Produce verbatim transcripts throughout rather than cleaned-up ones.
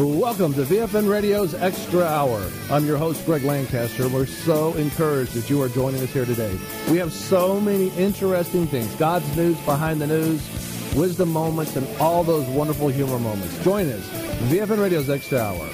Welcome to V F N Radio's Extra Hour. I'm your host, Greg Lancaster. We're so encouraged that you are joining us here today. We have so many interesting things. God's news behind the news, wisdom moments, and all those wonderful humor moments. Join us, V F N Radio's Extra Hour.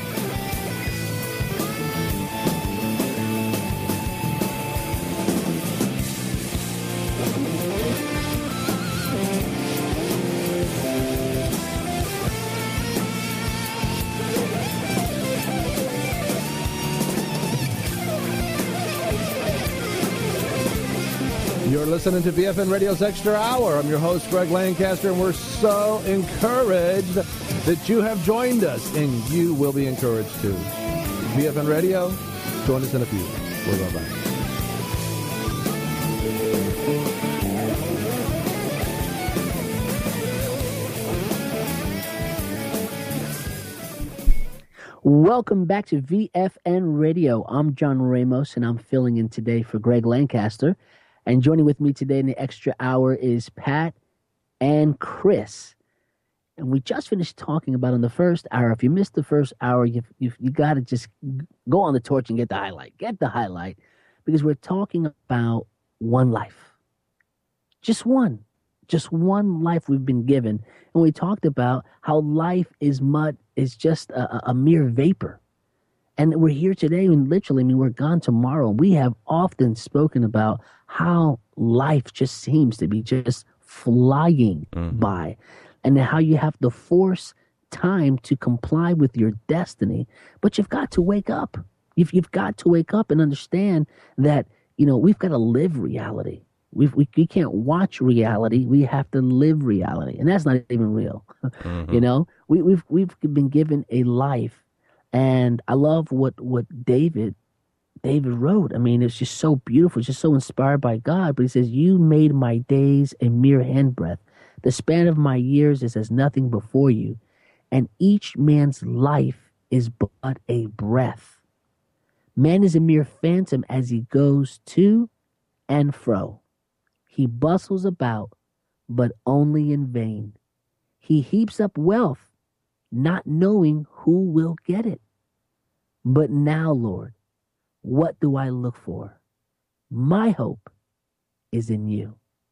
You're listening to V F N Radio's Extra Hour. I'm your host, Greg Lancaster, and we're so encouraged that you have joined us, and you will be encouraged too. V F N Radio, join us in a few. We'll go back. Welcome back to V F N Radio. I'm John Ramos, and I'm filling in today for Greg Lancaster. And joining with me today in the Extra Hour is Pat and Chris. And we just finished talking about in the first hour. If you missed the first hour, you've, you've, you got to just go on the torch and get the highlight. Get the highlight. Because we're talking about one life. Just one. Just one life we've been given. And we talked about how life is mud, is just a, a mere vapor. And we're here today, and literally, I mean, we're gone tomorrow. We have often spoken about how life just seems to be just flying mm-hmm. by, and how you have to force time to comply with your destiny. But you've got to wake up. You've, you've got to wake up and understand that, you know, we've got to live reality. We've, we we can't watch reality. We have to live reality, and that's not even real. Mm-hmm. You know, we, we've we've been given a life. And I love what, what David David wrote. I mean, it's just so beautiful. It's just so inspired by God. But he says, you made my days a mere handbreadth. The span of my years is as nothing before you. And each man's life is but a breath. Man is a mere phantom as he goes to and fro. He bustles about, but only in vain. He heaps up wealth, not knowing who will get it. But now, Lord, what do I look for? My hope is in you.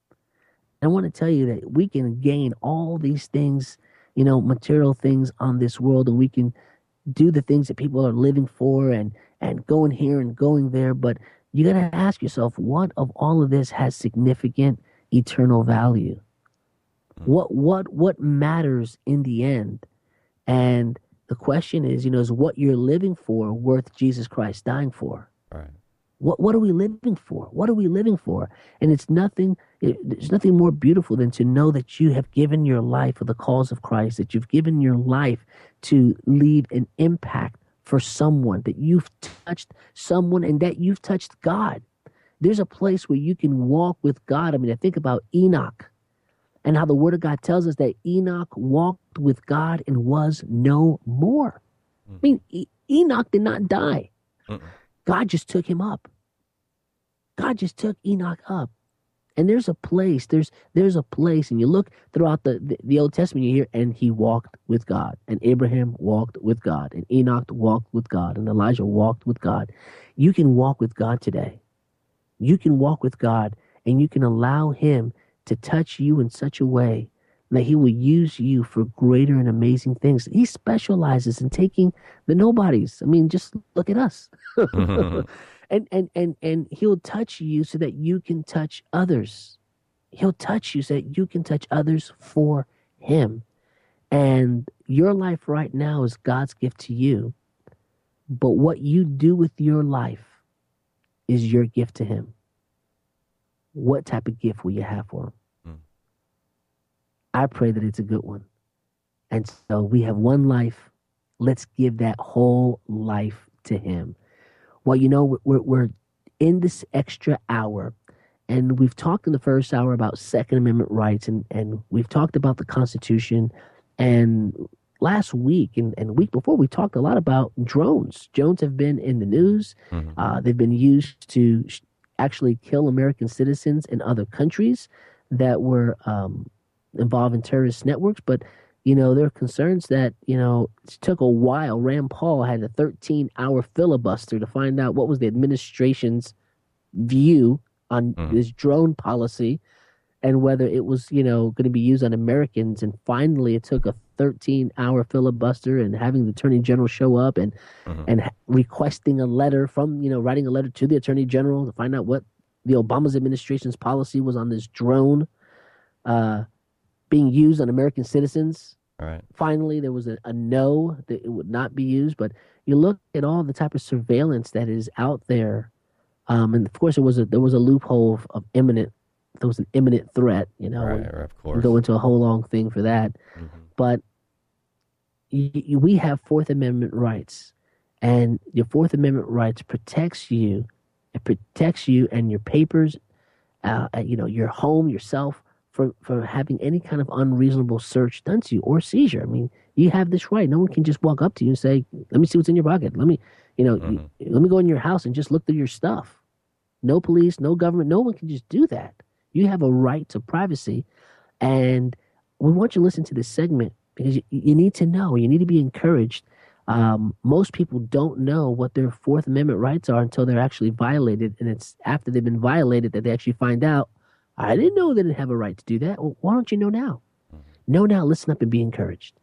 I want to tell you that we can gain all these things, you know, material things on this world, and we can do the things that people are living for and, and going here and going there. But you got to ask yourself, what of all of this has significant eternal value? What, what, what matters in the end? And the question is, you know, is what you're living for worth Jesus Christ dying for? Right. What What are we living for? What are we living for? And it's nothing. It, there's nothing more beautiful than to know that you have given your life for the cause of Christ. That you've given your life to leave an impact for someone. That you've touched someone, and that you've touched God. There's a place where you can walk with God. I mean, I think about Enoch. And how the Word of God tells us that Enoch walked with God and was no more. Mm. I mean, e- Enoch did not die. Mm-mm. God just took him up. God just took Enoch up. And there's a place, there's there's a place, and you look throughout the, the, the Old Testament, you hear, and he walked with God. And Abraham walked with God. And Enoch walked with God. And Elijah walked with God. You can walk with God today. You can walk with God, and you can allow him to touch you in such a way that he will use you for greater and amazing things. He specializes in taking the nobodies. I mean, just look at us. Mm-hmm. and, and, and, and he'll touch you so that you can touch others. He'll touch you so that you can touch others for him. And your life right now is God's gift to you. But what you do with your life is your gift to him. What type of gift will you have for him? Mm. I pray that it's a good one. And so we have one life. Let's give that whole life to him. Well, you know, we're, we're in this extra hour, and we've talked in the first hour about Second Amendment rights, and, and we've talked about the Constitution. And last week and, and the week before, we talked a lot about drones. Drones have been in the news. Mm-hmm. Uh, they've been used to sh- actually kill American citizens in other countries that were um, involved in terrorist networks. But, you know, there are concerns that, you know, it took a while. Rand Paul had a thirteen-hour filibuster to find out what was the administration's view on mm. this drone policy and whether it was, you know, going to be used on Americans. And finally, it took a thirteen-hour filibuster and having the Attorney General show up and mm-hmm. and requesting a letter from, you know, writing a letter to the Attorney General to find out what the Obama's administration's policy was on this drone uh, being used on American citizens. All right. Finally, there was a, a no that it would not be used. But you look at all the type of surveillance that is out there, um, and of course, it was a, there was a loophole of, of imminent. There was an imminent threat, you know. Right, right, of course. We'll go into a whole long thing for that, mm-hmm. but you, you, we have Fourth Amendment rights, and your Fourth Amendment rights protects you. It protects you and your papers, uh, you know, your home, yourself, from from having any kind of unreasonable search done to you or seizure. I mean, you have this right. No one can just walk up to you and say, "Let me see what's in your pocket. Let me, you know, mm-hmm. you, let me go in your house and just look through your stuff." No police, no government, no one can just do that. You have a right to privacy, and we want you to listen to this segment because you, you need to know. You need to be encouraged. Um, most people don't know what their Fourth Amendment rights are until they're actually violated, and it's after they've been violated that they actually find out, I didn't know they didn't have a right to do that. Well, why don't you know now? Know now, listen up, and be encouraged.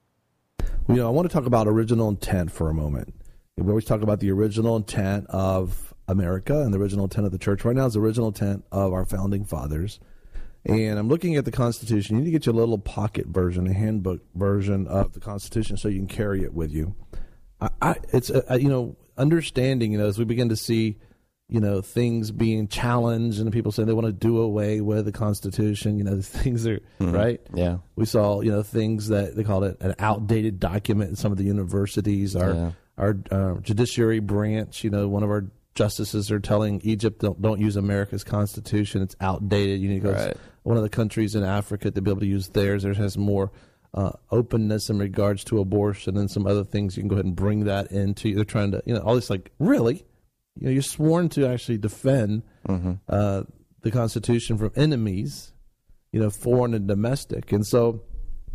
You know, I want to talk about original intent for a moment. We always talk about the original intent of America and the original intent of the church. Right now is the original intent of our founding fathers. And I'm looking at the Constitution. You need to get your little pocket version, a handbook version of the Constitution so you can carry it with you. I, I it's, a, you know, understanding, you know, as we begin to see, you know, things being challenged and people saying they want to do away with the Constitution, you know, things are, mm-hmm. right? Yeah. We saw, you know, things that they called it an outdated document in some of the universities. Our, yeah. our uh, judiciary branch, you know, one of our justices are telling Egypt, don't, don't use America's Constitution. It's outdated. You need to go right. to one of the countries in Africa to be able to use theirs. There has more uh, openness in regards to abortion and some other things. You can go ahead and bring that into. They're trying to, you know, all this like, really? You know, you're sworn to actually defend mm-hmm. uh, the Constitution from enemies, you know, foreign and domestic. And so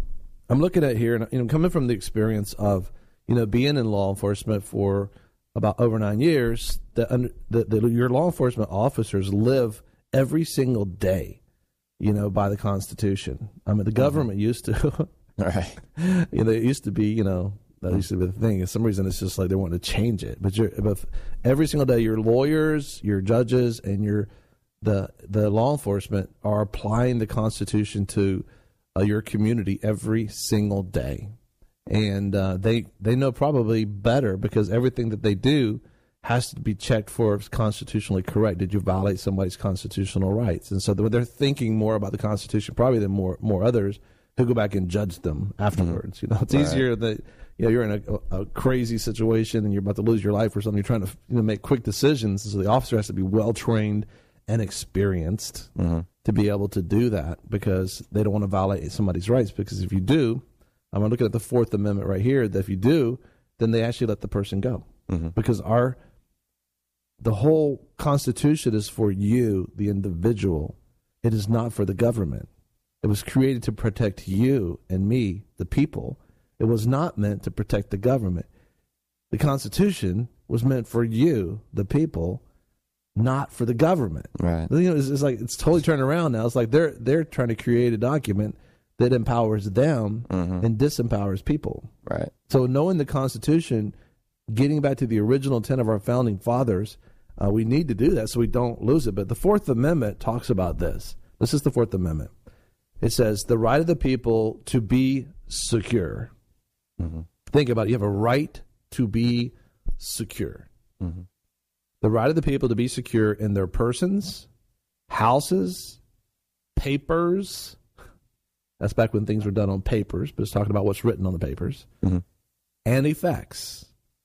I'm looking at here, and you know, coming from the experience of, you know, being in law enforcement for about over nine years, that under, the, the, your law enforcement officers live every single day, you know, by the Constitution. I mean, the government mm-hmm. used to, right? You know, it used to be, you know, that used to be the thing. For some reason, it's just like they want to change it. But you're, but every single day, your lawyers, your judges, and your the the law enforcement are applying the Constitution to uh, your community every single day. And uh, they they know probably better because everything that they do has to be checked for if it's constitutionally correct. Did you violate somebody's constitutional rights? And so they're thinking more about the Constitution probably than more more others who go back and judge them afterwards. Mm-hmm. You know, it's right. easier that you know you're in a, a crazy situation and you're about to lose your life or something. You're trying to you know make quick decisions. So the officer has to be well trained and experienced mm-hmm. to be able to do that because they don't want to violate somebody's rights. Because if you do, I'm looking at the Fourth Amendment right here, that if you do, then they actually let the person go. Mm-hmm. Because our the whole Constitution is for you, the individual. It is not for the government. It was created to protect you and me, the people. It was not meant to protect the government. The Constitution was meant for you, the people, not for the government. Right. You know, it's, it's like it's totally turned around now. It's like they're they're trying to create a document that empowers them mm-hmm. and disempowers people. Right. So knowing the Constitution, getting back to the original intent of our founding fathers, uh, we need to do that so we don't lose it. But the Fourth Amendment talks about this. This is the Fourth Amendment. It says the right of the people to be secure. Mm-hmm. Think about it. You have a right to be secure. Mm-hmm. The right of the people to be secure in their persons, houses, papers. That's back when things were done on papers, but it's talking about what's written on the papers. Mm-hmm. And effects.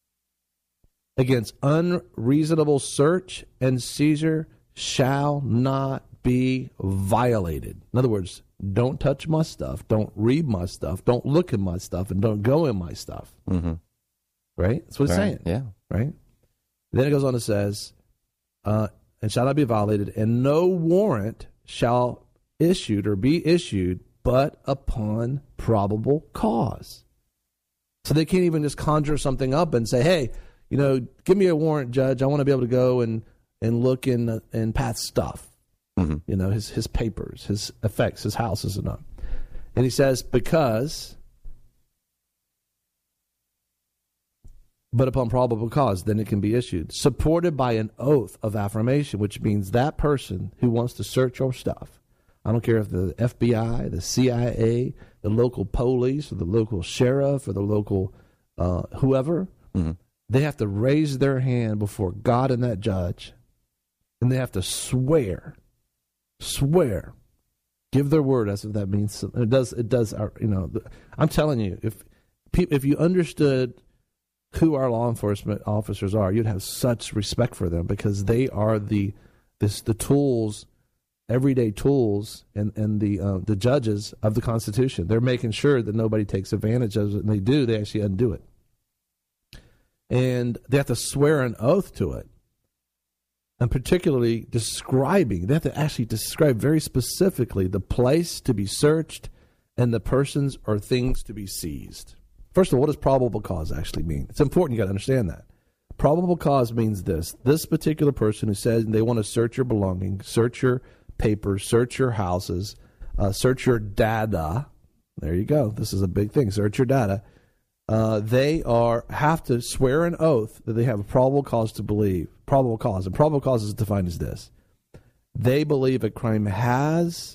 Against unreasonable search and seizure shall not be violated. In other words, don't touch my stuff, don't read my stuff, don't look at my stuff, and don't go in my stuff. Mm-hmm. Right? That's what it's right. saying. Yeah. Right? Then it goes on and says, uh, and shall not be violated, and no warrant shall issued or be issued but upon probable cause. So they can't even just conjure something up and say, hey, you know, give me a warrant, Judge. I want to be able to go and, and look in uh, in Pat's stuff, mm-hmm. you know, his, his papers, his effects, his houses and all. And he says, because, but upon probable cause, then it can be issued. Supported by an oath of affirmation, which means that person who wants to search your stuff, I don't care if the F B I, the C I A, the local police, or the local sheriff, or the local uh, whoever, mm-hmm. they have to raise their hand before God and that judge, and they have to swear, swear, give their word as if that means it does. It does. You know, I'm telling you, if if you understood who our law enforcement officers are, you'd have such respect for them because they are the this the tools. Everyday tools and, and the uh, the judges of the Constitution. They're making sure that nobody takes advantage of it, and they do, they actually undo it. And they have to swear an oath to it, and particularly describing, they have to actually describe very specifically the place to be searched and the persons or things to be seized. First of all, what does probable cause actually mean? It's important you got to understand that. Probable cause means this. This particular person who says they want to search your belongings, search your papers, search your houses, uh, search your data. There you go. This is a big thing. Search your data. Uh, they are have to swear an oath that they have a probable cause to believe. Probable cause. And probable cause is defined as this. They believe a crime has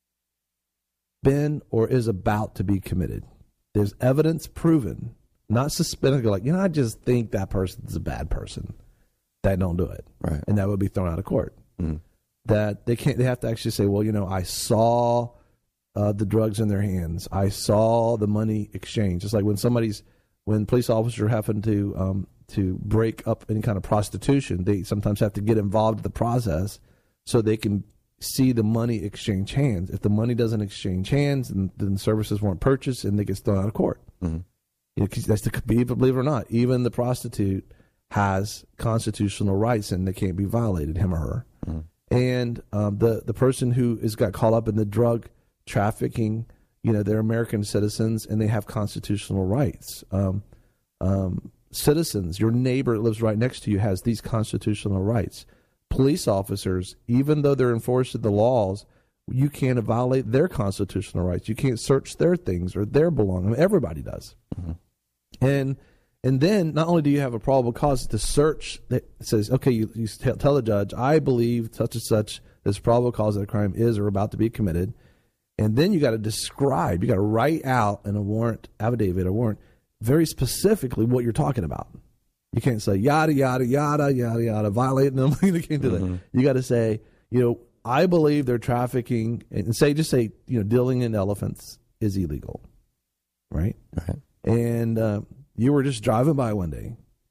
been or is about to be committed. There's evidence proven, not suspended, like, you know, I just think that person's a bad person. That don't do it. Right. And that would be thrown out of court. Mm. That they can't, they have to actually say, well, you know, I saw uh, the drugs in their hands. I saw the money exchange. It's like when somebody's, when police officers happen to um, to break up any kind of prostitution, they sometimes have to get involved in the process so they can see the money exchange hands. If the money doesn't exchange hands, then, then services weren't purchased and they get thrown out of court. Mm-hmm. You know, that's the, believe it or not, even the prostitute has constitutional rights and they can't be violated, him or her. Mm-hmm. And um, the the person who is got caught up in the drug trafficking, you know, they're American citizens and they have constitutional rights. Um, um, citizens, your neighbor that lives right next to you has these constitutional rights. Police officers, even though they're enforcing the laws, you can't violate their constitutional rights. You can't search their things or their belongings. I mean, everybody does. Mm-hmm. And And then not only do you have a probable cause to search that says, okay, you, you tell the judge, I believe such and such, this probable cause that a crime is or about to be committed. And then you got to describe, you got to write out in a warrant, affidavit, a warrant, very specifically what you're talking about. You can't say yada, yada, yada, yada, yada, violating them. You can't do mm-hmm. that. You got to say, you know, I believe they're trafficking, and say, just say, you know, dealing in elephants is illegal. Right? Right. And, uh, you were just driving by one day,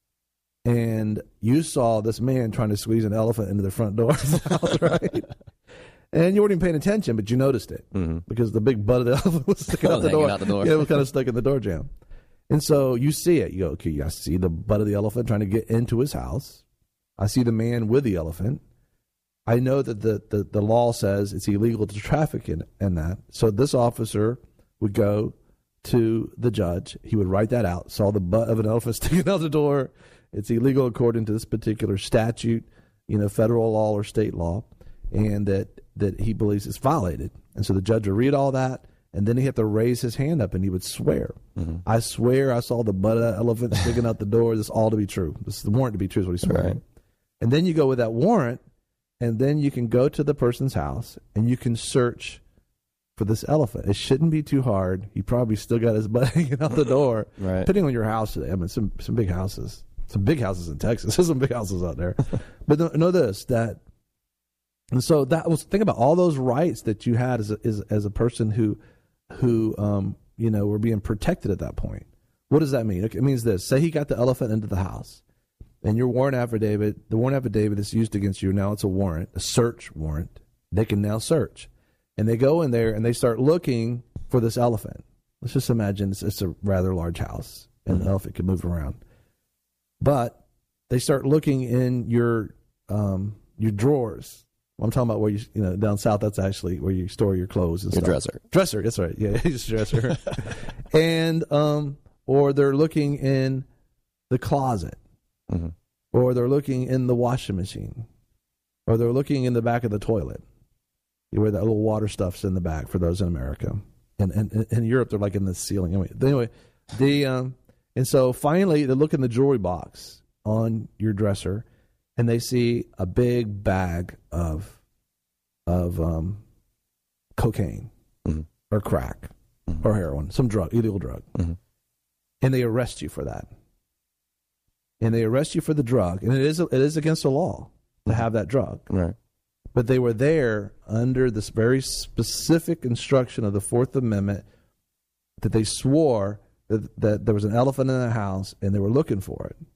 and you saw this man trying to squeeze an elephant into the front door of the house, right? And you weren't even paying attention, but you noticed it mm-hmm. because the big butt of the elephant was sticking out the door. Out the door. Yeah, it was kind of stuck in the door jamb. And so you see it. You go, okay, I see the butt of the elephant trying to get into his house. I see the man with the elephant. I know that the, the, the law says it's illegal to traffic in, in that. So this officer would go to the judge. He would write that out. Saw the butt of an elephant sticking out the door. It's illegal according to this particular statute, you know, federal law or state law, and that, that he believes it's violated. And so the judge would read all that, and then he had to raise his hand up and he would swear. Mm-hmm. I swear I saw the butt of that elephant sticking out the door. This is all to be true. This is the warrant to be true is what he swore. Right. And then you go with that warrant, and then you can go to the person's house and you can search for this elephant. It shouldn't be too hard. He probably still got his butt hanging out the door. Right. Depending on your house today. I mean, some some big houses. Some big houses in Texas. There's some big houses out there. But know this, that, and so that was, think about all those rights that you had as a, as, as a person who, who um, you know, were being protected at that point. What does that mean? It means this. Say he got the elephant into the house, and your warrant affidavit, the warrant affidavit that's used against you, now it's a warrant, a search warrant. They can now search. And they go in there and they start looking for this elephant. Let's just imagine it's, it's a rather large house, and mm-hmm. the elephant can move around. But they start looking in your um, your drawers, I'm talking about where you, you know, down south, that's actually where you store your clothes and Your stuff. dresser. Dresser, that's right. Yeah, just dresser. and, um, or they're looking in the closet, mm-hmm. or they're looking in the washing machine, or they're looking in the back of the toilet, where that little water stuff's in the back for those in America. And and in Europe, they're like in the ceiling. Anyway, anyway the, um, and so finally, they look in the jewelry box on your dresser, and they see a big bag of of um, cocaine mm-hmm. or crack mm-hmm. or heroin, some drug, illegal drug. Mm-hmm. And they arrest you for that. And they arrest you for the drug. And it is it is against the law to have that drug. Right. But they were there under this very specific instruction of the Fourth Amendment that they swore that, that there was an elephant in the house and they were looking for it.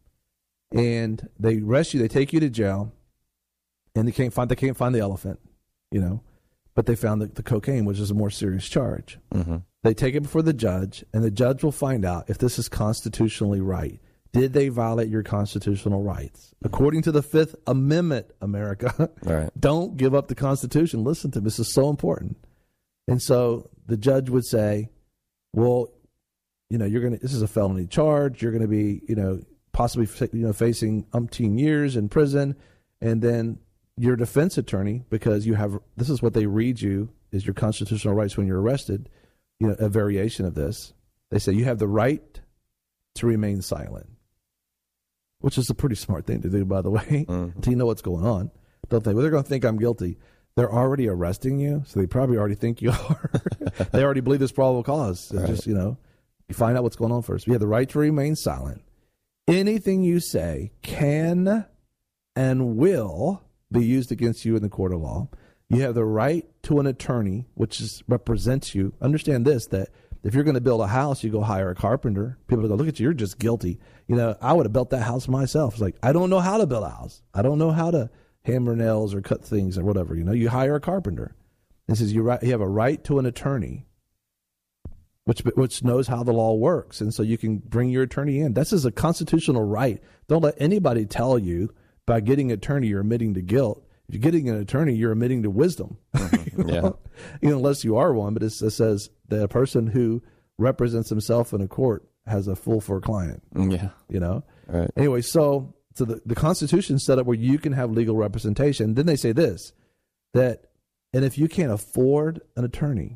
And they arrest you, they take you to jail, and they can't find they can't find the elephant, you know, but they found the, the cocaine, which is a more serious charge. Mm-hmm. They take it before the judge, and the judge will find out if this is constitutionally right. Did they violate your constitutional rights? According to the Fifth Amendment, America, right. Don't give up the Constitution. Listen to me. This is so important. And so the judge would say, well, you know, you're going to, this is a felony charge. You're going to be, you know, possibly, you know, facing umpteen years in prison. And then your defense attorney, because you have, this is what they read you is your constitutional rights when you're arrested, you know, a variation of this. They say you have the right to remain silent, which is a pretty smart thing to do, by the way, mm-hmm. until you know what's going on. Don't think, well, they're going to think I'm guilty. They're already arresting you, so they probably already think you are. They already believe there's probable cause. Right. Just, you know, you find out what's going on first. You have the right to remain silent. Anything you say can and will be used against you in the court of law. You have the right to an attorney, which is, represents you. Understand this, that if you're going to build a house, you go hire a carpenter. People go, look at you, you're just guilty. You know, I would have built that house myself. It's like, I don't know how to build a house. I don't know how to hammer nails or cut things or whatever. You know, you hire a carpenter. It says you, right, you have a right to an attorney, which which knows how the law works. And so you can bring your attorney in. This is a constitutional right. Don't let anybody tell you by getting an attorney you're admitting to guilt. If you're getting an attorney, you're admitting to wisdom. Mm-hmm. you know? Yeah. You know, unless you are one, but it says that a person who represents himself in a court has a fool for a client. Yeah. You know? Right. Anyway, so so the, the Constitution set up where you can have legal representation. Then they say this, that, and if you can't afford an attorney,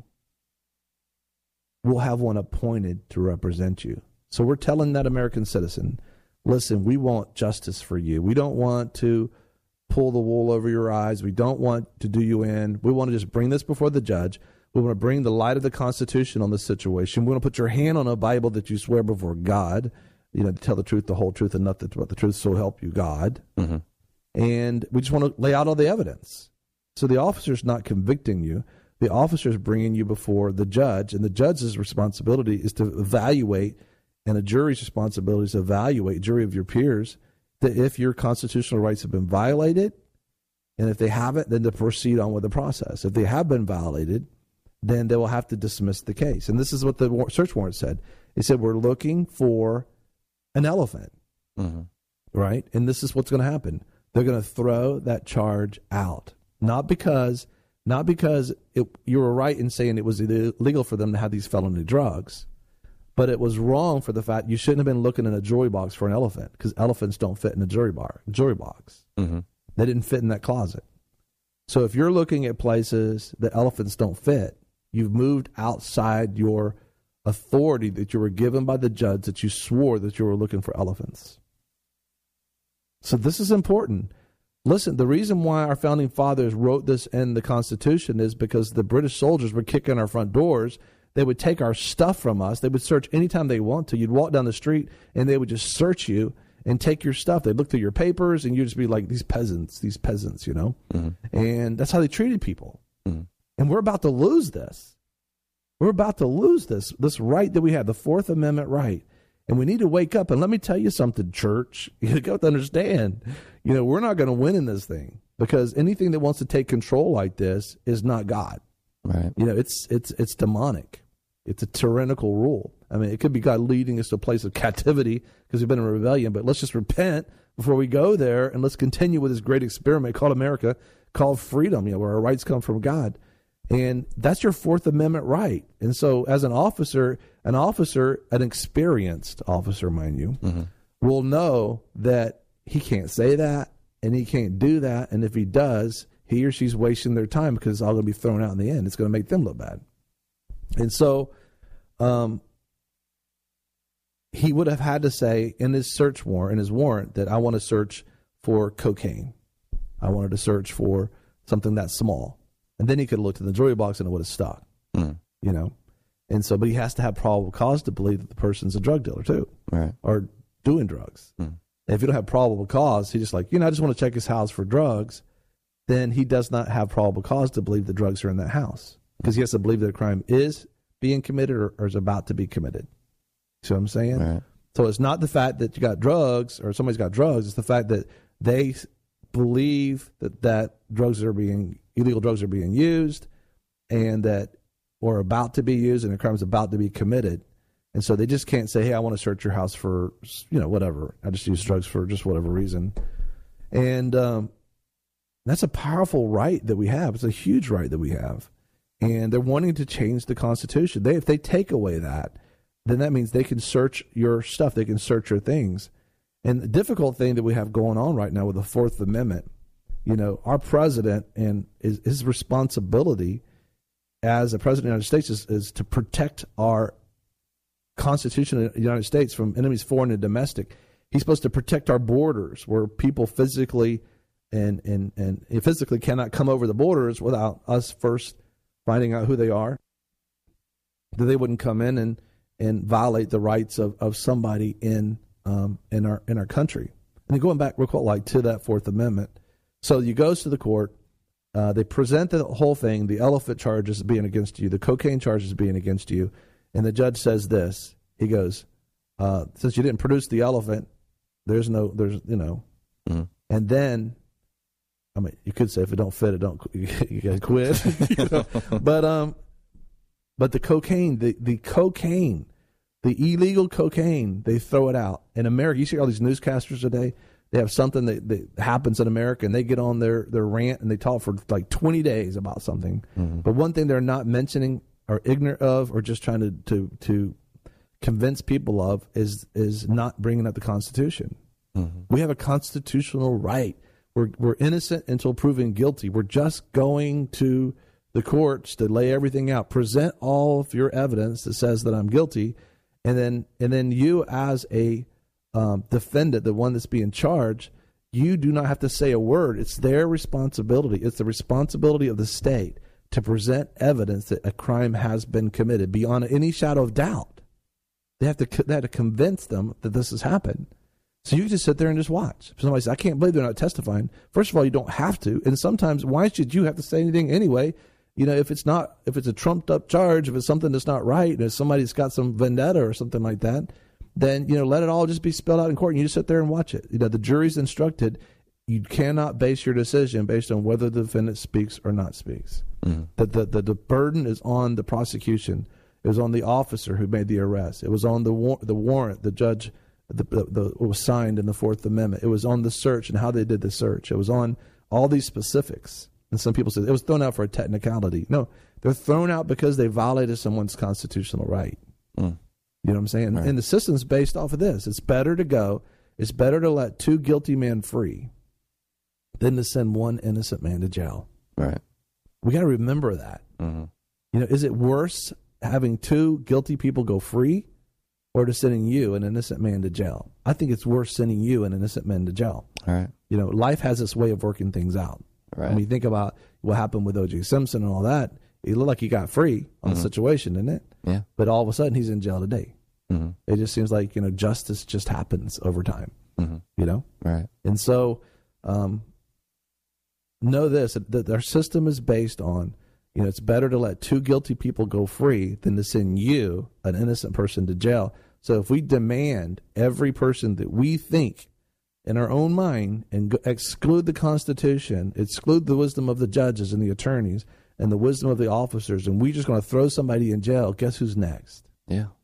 we'll have one appointed to represent you. So we're telling that American citizen, listen, we want justice for you. We don't want to pull the wool over your eyes. We don't want to do you in. We want to just bring this before the judge. We want to bring the light of the Constitution on this situation. We want to put your hand on a Bible that you swear before God, you know, to tell the truth, the whole truth, and nothing but the truth, so help you God. Mm-hmm. And we just want to lay out all the evidence. So the officer's not convicting you. The officer's bringing you before the judge, and the judge's responsibility is to evaluate, and a jury's responsibility is to evaluate, jury of your peers, that if your constitutional rights have been violated, and if they haven't, then to proceed on with the process. If they have been violated, then they will have to dismiss the case. And this is what the search warrant said. It said, we're looking for an elephant, mm-hmm. right? And this is what's going to happen. They're going to throw that charge out. Not because, not because it, you were right in saying it was illegal for them to have these felony drugs, but it was wrong for the fact you shouldn't have been looking in a jewelry box for an elephant, because elephants don't fit in a jewelry bar, jewelry box. Mm-hmm. They didn't fit in that closet. So if you're looking at places that elephants don't fit, you've moved outside your authority that you were given by the judge that you swore that you were looking for elephants. So this is important. Listen, the reason why our founding fathers wrote this in the Constitution is because the British soldiers were kicking our front doors. They would take our stuff from us. They would search anytime they want to. You'd walk down the street and they would just search you and take your stuff. They'd look through your papers and you'd just be like, these peasants, these peasants, you know? Mm-hmm. And that's how they treated people. Mm-hmm. And we're about to lose this. We're about to lose this, this right that we have, the Fourth Amendment right. And we need to wake up. And let me tell you something, church. You got to understand, you know, we're not going to win in this thing, because anything that wants to take control like this is not God. Right. You know, it's it's it's demonic. It's a tyrannical rule. I mean, it could be God leading us to a place of captivity because we've been in rebellion, but let's just repent. before we go there, and let's continue with this great experiment called America, called freedom, you know, where our rights come from God. And that's your Fourth Amendment right. And so as an officer, an officer, an experienced officer, mind you, mm-hmm. will know that he can't say that and he can't do that. And if he does, he or she's wasting their time because it's all going to be thrown out in the end. It's going to make them look bad. And so um, he would have had to say in his search warrant, in his warrant, that I want to search for cocaine. I wanted to search for something that small. And then he could have looked in the jury box and it would have stuck, mm. you know. And so, but he has to have probable cause to believe that the person's a drug dealer too, right, or doing drugs. Mm. And if you don't have probable cause, he's just like, you know, I just want to check his house for drugs. Then he does not have probable cause to believe the drugs are in that house because he has to believe that a crime is being committed or, or is about to be committed. See what I'm saying? Right. So it's not the fact that you got drugs or somebody's got drugs. It's the fact that they believe that, that drugs are being illegal drugs are being used and that or about to be used and a crime is about to be committed. And so they just can't say, hey, I want to search your house for, you know, whatever. I just use drugs for just whatever reason. And um, that's a powerful right that we have. It's a huge right that we have. And they're wanting to change the Constitution. They, if they take away that, then that means they can search your stuff. They can search your things. And the difficult thing that we have going on right now with the Fourth Amendment, you know, our president and his, his responsibility as a president of the United States is, is to protect our Constitution of the United States from enemies foreign and domestic. He's supposed to protect our borders where people physically and, and, and physically cannot come over the borders without us first finding out who they are, that they wouldn't come in and, and violate the rights of, of somebody in um, in our in our country. And going back real quick, like to that Fourth Amendment. So you goes to the court, uh, they present the whole thing, the elephant charges being against you, the cocaine charges being against you, and the judge says this. He goes, uh, since you didn't produce the elephant, there's no, there's, you know, mm-hmm. and then, I mean, you could say if it don't fit, it don't, you gotta quit. you know? But, um, but the cocaine, the, the cocaine, the illegal cocaine, they throw it out. In America, you see all these newscasters today, they have something that, that happens in America, and they get on their, their rant, and they talk for like twenty days about something. Mm-hmm. But one thing they're not mentioning or ignorant of or just trying to, to, to convince people of is is not bringing up the Constitution. Mm-hmm. We have a constitutional right. We're, we're innocent until proven guilty. We're just going to the courts to lay everything out, present all of your evidence that says that I'm guilty, and then and then you as a um, defendant, the one that's being charged, you do not have to say a word. It's their responsibility. It's the responsibility of the state to present evidence that a crime has been committed beyond any shadow of doubt. They have to they have to convince them that this has happened. So you can just sit there and just watch. If somebody says, I can't believe they're not testifying. First of all, you don't have to. And sometimes, why should you have to say anything anyway? You know, if it's not, if it's a trumped up charge, if it's something that's not right, and if somebody's got some vendetta or something like that, then, you know, let it all just be spelled out in court and you just sit there and watch it. You know, the jury's instructed. You cannot base your decision based on whether the defendant speaks or not speaks. Mm-hmm. The, the, the, the burden is on the prosecution. It was on the officer who made the arrest. It was on the war- the warrant, the judge, the, the, the was signed in the Fourth Amendment. It was on the search and how they did the search. It was on all these specifics. And some people say it was thrown out for a technicality. No, they're thrown out because they violated someone's constitutional right. Mm. You know what I'm saying? Right. And the system's based off of this. It's better to go, it's better to let two guilty men free than to send one innocent man to jail. Right. We got to remember that. Mm-hmm. You know, is it worse having two guilty people go free or to sending you, an innocent man, to jail? I think it's worse sending you, an innocent man, to jail. All right. You know, life has its way of working things out. Right. When you think about what happened with O J Simpson and all that, it looked like he got free on mm-hmm. the situation, didn't it? Yeah. But all of a sudden, he's in jail today. Mm-hmm. It just seems like, you know, justice just happens over time, mm-hmm. you know? Right. And so, um, know this, that our system is based on, you know, it's better to let two guilty people go free than to send you, an innocent person, to jail. So if we demand every person that we think in our own mind and go, exclude the Constitution, exclude the wisdom of the judges and the attorneys and the wisdom of the officers, and we're just going to throw somebody in jail, guess who's next? Yeah.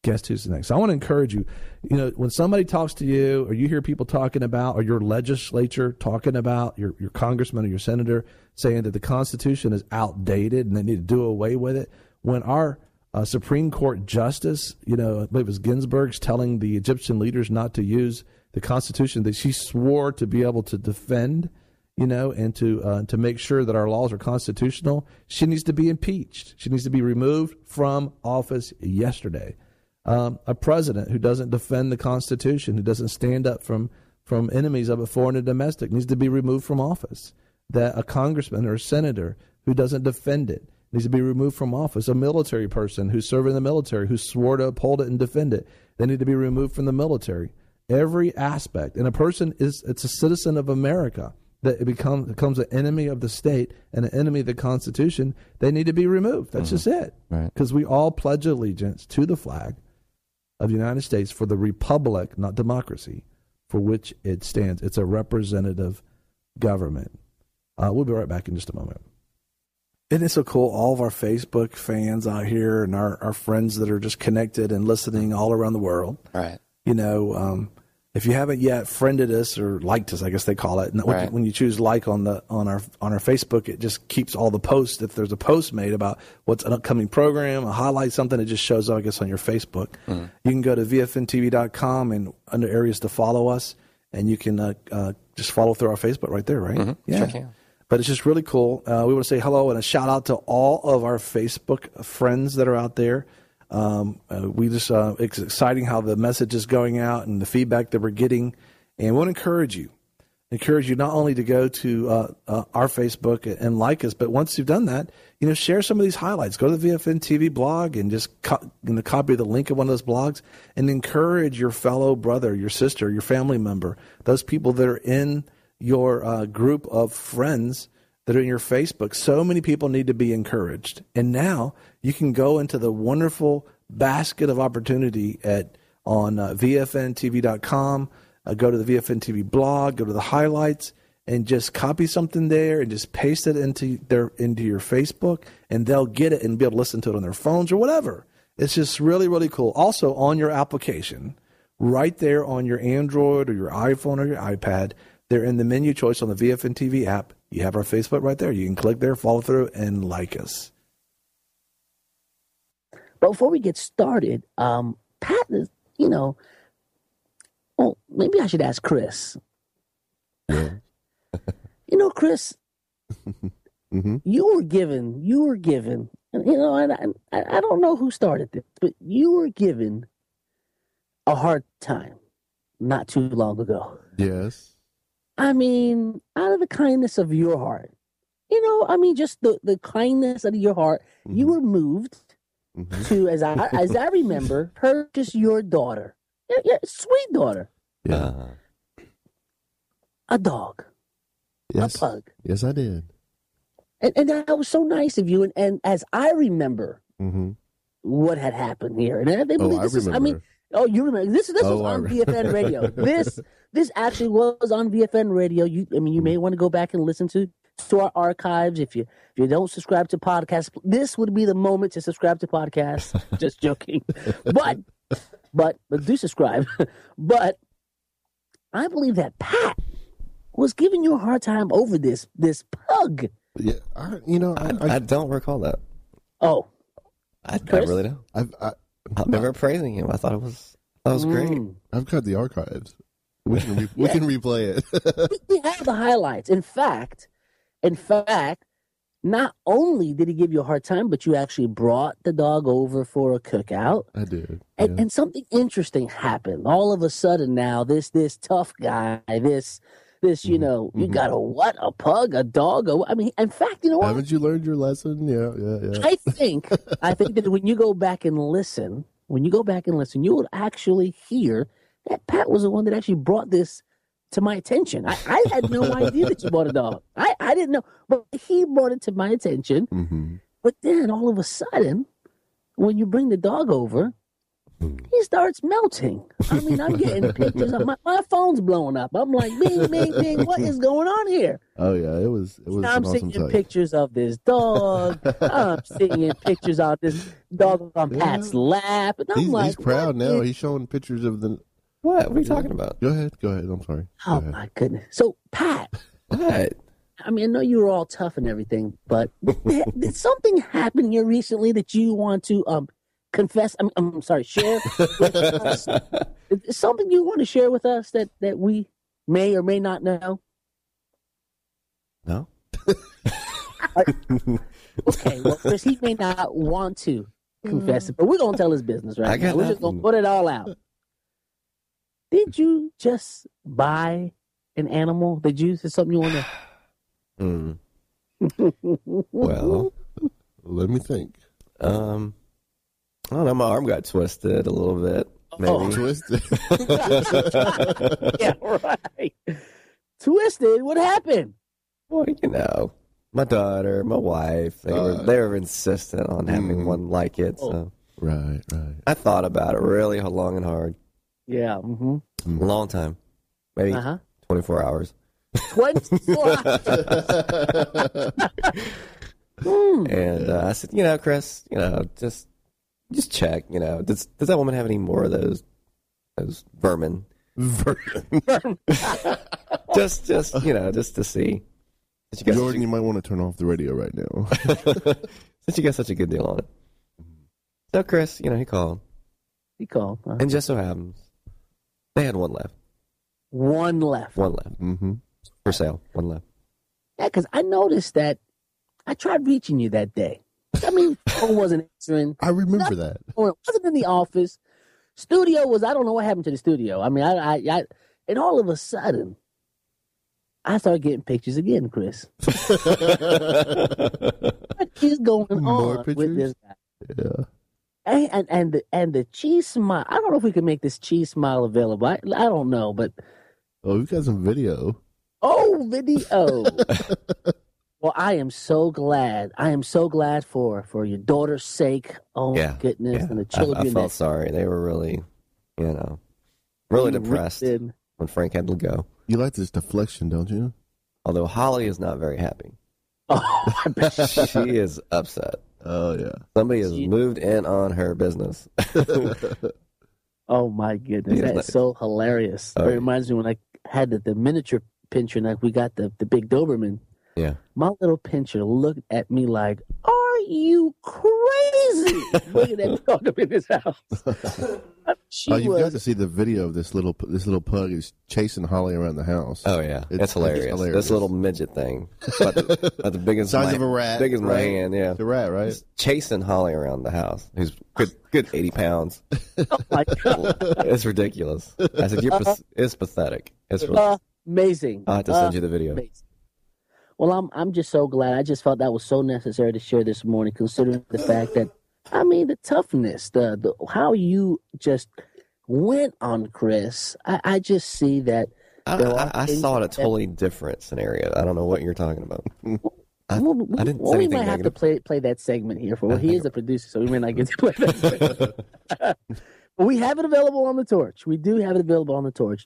guess who's next? So I want to encourage you, you know, when somebody talks to you or you hear people talking about, or your legislature talking about, your, your congressman or your senator saying that the Constitution is outdated and they need to do away with it, when our uh, Supreme Court justice, you know, I believe it was Ginsburg's telling the Egyptian leaders not to use the Constitution that she swore to be able to defend, you know, and to uh, to make sure that our laws are constitutional, she needs to be impeached. She needs to be removed from office yesterday. Um, a president who doesn't defend the Constitution, who doesn't stand up from, from enemies of it, foreign and domestic, needs to be removed from office. That a congressman or a senator who doesn't defend it needs to be removed from office. A military person who's serving in the military, who swore to uphold it and defend it, they need to be removed from the military. Every aspect. And a person is, it's a citizen of America that it becomes, becomes an enemy of the state and an enemy of the Constitution. They need to be removed. That's mm-hmm. just it. Right. Because we all pledge allegiance to the flag of the United States for the republic, not democracy, for which it stands. It's a representative government. Uh, we'll be right back in just a moment. Isn't it so cool? All of our Facebook fans out here and our, our friends that are just connected and listening all around the world. Right. You know, um, if you haven't yet friended us or liked us, I guess they call it. And right. When you choose like on the on our on our Facebook, it just keeps all the posts. If there's a post made about what's an upcoming program, a highlight, something, it just shows up, I guess, on your Facebook. Mm-hmm. You can go to V F N T V dot com and under areas to follow us, and you can uh, uh, just follow through our Facebook right there, right? Mm-hmm. Yeah. Sure can. But it's just really cool. Uh, we want to say hello and a shout out to all of our Facebook friends that are out there. Um, uh, we just, uh, it's exciting how the message is going out and the feedback that we're getting. And we want to encourage you, encourage you not only to go to uh, uh, our Facebook and like us, but once you've done that, you know, share some of these highlights. Go to the V F N T V blog and just co- you know, copy the link of one of those blogs and encourage your fellow brother, your sister, your family member, those people that are in your uh, group of friends that are in your Facebook. So many people need to be encouraged. And now you can go into the wonderful basket of opportunity at on uh, V F N T V dot com, uh, go to the V F N T V blog, go to the highlights, and just copy something there and just paste it into their into your Facebook, and they'll get it and be able to listen to it on their phones or whatever. It's just really, really cool. Also, on your application, right there on your Android or your iPhone or your iPad, they're in the menu choice on the V F N T V app. You have our Facebook right there. You can click there, follow through, and like us. But before we get started, um, Pat is, you know, well, maybe I should ask Chris. Yeah. You know, Chris, mm-hmm. you were given, you were given, you know, and I, I don't know who started this, but you were given a hard time not too long ago. Yes. I mean, out of the kindness of your heart, you know, I mean, just the, the kindness of your heart, mm-hmm. you were moved mm-hmm. to, as I as I remember, purchase your daughter, your, your sweet daughter, yeah, uh, a dog, yes. a pug. Yes, I did. And, and that was so nice of you. And, and as I remember mm-hmm. what had happened here, and I, oh, I this remember. Is, I mean, oh, you remember this? This oh, was on I V F N Radio. This this actually was on V F N Radio. You, I mean, you may want to go back and listen to to our archives. If you if you don't subscribe to podcasts, this would be the moment to subscribe to podcasts. Just joking, but but but do subscribe. But I believe that Pat was giving you a hard time over this this pug. Yeah, I, you know, I, I, I don't recall that. Oh, I, I really don't. I've, I, I remember praising him. I thought it was that was great. Mm. I've got the archives. We can re- we can replay it. We have the highlights. In fact, in fact, not only did he give you a hard time, but you actually brought the dog over for a cookout. I did. And, yeah. and something interesting happened. All of a sudden now, this this tough guy, this this you know, mm-hmm. you got a what? A pug? A dog? A, I mean, in fact, you know what? Haven't you learned your lesson? Yeah, yeah, yeah. I think I think that when you go back and listen, when you go back and listen, you will actually hear that Pat was the one that actually brought this to my attention. I, I had no idea that you bought a dog. I, I didn't know, but he brought it to my attention. Mm-hmm. But then all of a sudden, when you bring the dog over, he starts melting. I mean, I'm getting pictures of my, my phone's blowing up. I'm like, bing, bing, bing. What is going on here? Oh yeah, it was. It was. I'm an awesome seeing sight. pictures of this dog. I'm seeing pictures of this dog on Pat's Yeah. lap. And I'm He's, like, he's proud what now. is- He's showing pictures of the. What? What are you talking about? Go ahead. Go ahead. I'm sorry. Go Oh, ahead. my goodness. So, Pat, What? I mean, I know you were all tough and everything, but did, did something happen here recently that you want to um confess? I'm, I'm sorry, share with us? Is something you want to share with us that, that we may or may not know? No. Okay, well, Chris, he may not want to confess it, but we're going to tell his business right I now. got We're just going to nothing. put it all out. Did you just buy an animal? Did you? Is this something you want to? Mm. Well, Let me think. um, I don't know. My arm got twisted a little bit. Maybe. Oh. Twisted. Yeah, right. Twisted. What happened? Well, you know, my daughter, my wife, they were Uh, they were insistent on having mm. one like it. So right. Right. I thought about it really long and hard, Yeah. Mm-hmm. a long time, maybe Uh huh. twenty-four hours. Twenty-four. Hmm. And uh, I said, you know, Chris, you know, just just check. You know, does does that woman have any more of those those vermin? just just you know, just to see. Since you got Jordan, such you might want to turn off the radio right now. a, since you got such a good deal on it. So Chris, you know, he called, He called. huh? and just so happens they had one left, One left. one left Mm-hmm. for sale, one left. Yeah, because I noticed that I tried reaching you that day. I mean, phone wasn't answering. I remember that. Or it wasn't in the office. Studio was, I don't know what happened to the studio. I mean, I, I, I and all of a sudden, I started getting pictures again, Chris. What is going More on pictures? with this guy? Yeah. And, and, and, the, and the cheese smile, I don't know if we can make this cheese smile available. I, I don't know, but, Oh, we've got some video. oh, video. Well, I am so glad. I am so glad for, for your daughter's sake. Oh, Yeah, my goodness. Yeah. And the I, children. I felt that sorry. They were really, you know, really you depressed ripped in. when Frank had to go. You like this deflection, don't you? Although Holly is not very happy. Oh, I bet She is upset. Oh yeah. Somebody has She- moved in on her business. Oh my goodness, Yeah, that's like- so hilarious. Oh, it yeah. reminds me when I had the, the miniature pincher, like we got the, the big Doberman. Yeah. My little pincher looked at me like, "Are you crazy?" Looking at me talking in his house. She Oh, you've got was. to see the video of this little this little pug is chasing Holly around the house. Oh yeah, It's- it's, it's hilarious. hilarious. This little midget thing, about the, about the biggest Size my, of a rat, big as my right? hand. Yeah, It's a rat, right? Just chasing Holly around the house. Who's good, good eighty pounds. Oh my God. It's ridiculous. I said, You're pa- it's pathetic. It's really, Amazing. I'll have to send you the video. Amazing. Well, I'm I'm just so glad. I just felt that was so necessary to share this morning, considering the fact that, I mean, the toughness, the, the how you just went on Chris. I, I just see that. I, there are I, I things saw it a that- totally different scenario. I don't know what you're talking about. I, well, I didn't well, say we anything might have to negative. play play that segment here for. Well, he is the producer, so we may not get to play that segment. But we have it available on the Torch. We do have it available on the Torch.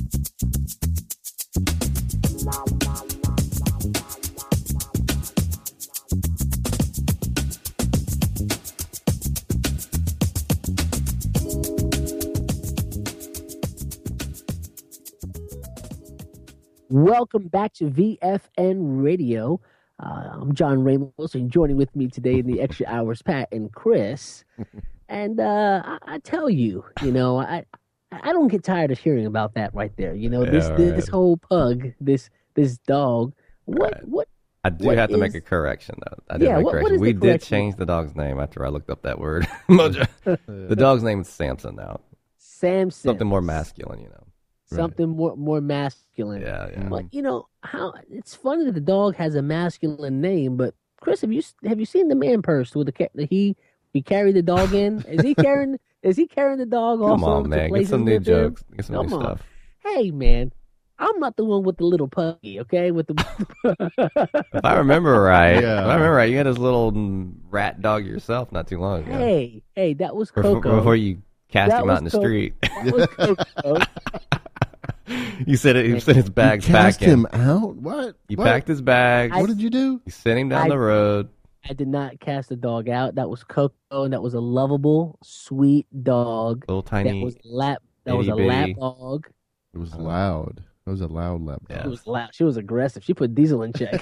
Welcome back to V F N Radio. Uh, I'm John Ramos, and joining with me today in the extra hours, Pat and Chris. And uh, I, I tell you, you know, I I don't get tired of hearing about that right there. You know, this Yeah, this, right. this whole pug, this this dog. What Right. what? I do What have to make is- a correction, though. I do Yeah, make a what- what correction. is the we did correction? change the dog's name after I looked up that word. Mojo. The dog's name is Samson now. Samson. Something more masculine, you know. Something more more masculine. Yeah, yeah. But you know how it's funny that the dog has a masculine name, but Chris, have you have you seen the man purse with the ca- that he he carried the dog in? Is he carrying is he carrying the dog Come also on, to man. Get places some new with him? jokes. Get some Come new on. stuff. Hey man, I'm not the one with the little puppy, okay? With the If I remember right, Yeah. if I remember right, you had this little mm, rat dog yourself not too long ago. hey hey, that was Before, Coco. before you cast That him was out in the Coco. street. That was Coco. You said it. You sent his bags you cast back in. him out? What? You what? packed his bags. What did you do? You sent him down I- the road. I did not cast the dog out. That was Coco, and that was a lovable, sweet dog. Little That tiny. was lap. That was a itty lap bitty. dog. It was loud. It was a loud lap. Yeah. She was loud. She was aggressive. She put Diesel in check.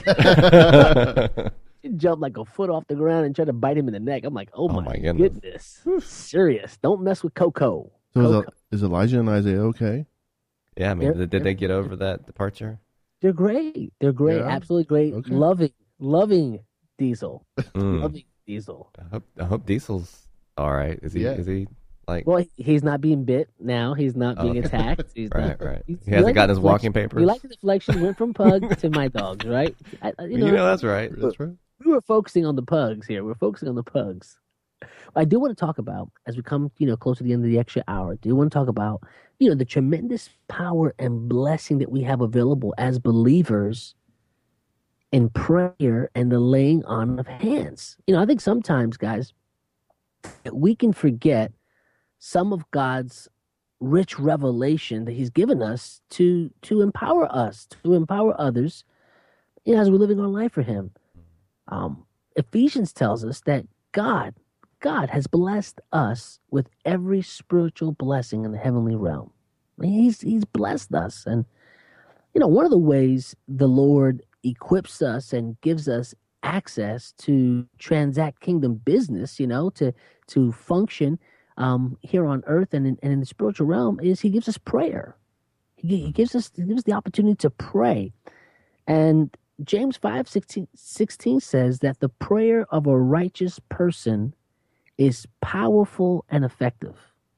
She jumped like a foot off the ground and tried to bite him in the neck. I'm like, oh my, Oh my goodness. goodness. Serious. Don't mess with Coco. So is, Coco. is Elijah and Isaiah okay? Yeah, I mean, They're- did, did they get over that departure? They're great. They're great. Yeah? Absolutely great. Okay. Loving, loving Diesel. Mm. Loving Diesel. I hope I hope Diesel's all right. Is he? Yeah. Is he like? Well, he's not being bit now. He's not Oh, being okay. attacked. He's right, not, right. he's- He you hasn't like gotten the his walking deflection- papers. You like the deflection went from pug to my dogs, right? I, I- you know, You know that's right. That's right. we were focusing on the pugs here. We're focusing on the pugs. I do want to talk about, as we come, you know, close to the end of the extra hour, I do want to talk about, you know, the tremendous power and blessing that we have available as believers in prayer and the laying on of hands. You know, I think sometimes, guys, we can forget some of God's rich revelation that He's given us to to empower us, to empower others, you know, as we're living our life for Him. Um, Ephesians tells us that God, God has blessed us with every spiritual blessing in the heavenly realm. I mean, he's He's blessed us, and you know, one of the ways the Lord equips us and gives us access to transact kingdom business, you know, to to function um, here on earth and in, and in the spiritual realm, is He gives us prayer. He, he gives us he gives us the opportunity to pray, and James five sixteen, sixteen says that the prayer of a righteous person is powerful and effective.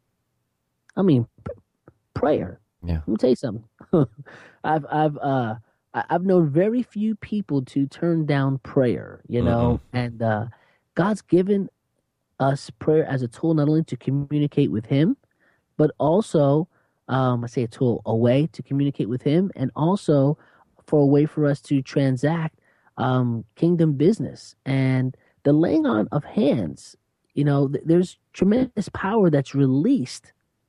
I mean, p- prayer. Yeah. Let me tell you something. I've I've uh I- I've known very few people to turn down prayer, you know, and uh, God's given us prayer as a tool not only to communicate with Him, but also um, I say a tool, a way to communicate with Him, and also for a way for us to transact um, kingdom business. And the laying on of hands, you know, th- there's tremendous power that's released,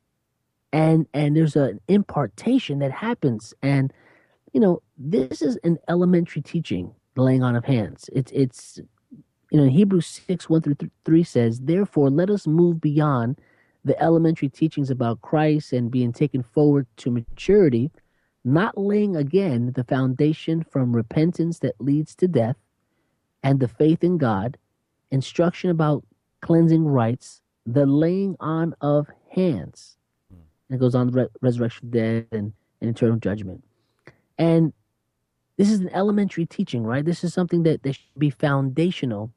and and there's an impartation that happens. And you know, this is an elementary teaching, the laying on of hands. It's it's you know, Hebrews six one through three says, therefore let us move beyond the elementary teachings about Christ and being taken forward to maturity, not laying again the foundation from repentance that leads to death, and the faith in God, instruction about cleansing rites, the laying on of hands. And it goes on the re- resurrection of the dead and, and eternal judgment. And this is an elementary teaching, right? This is something that, that should be foundational.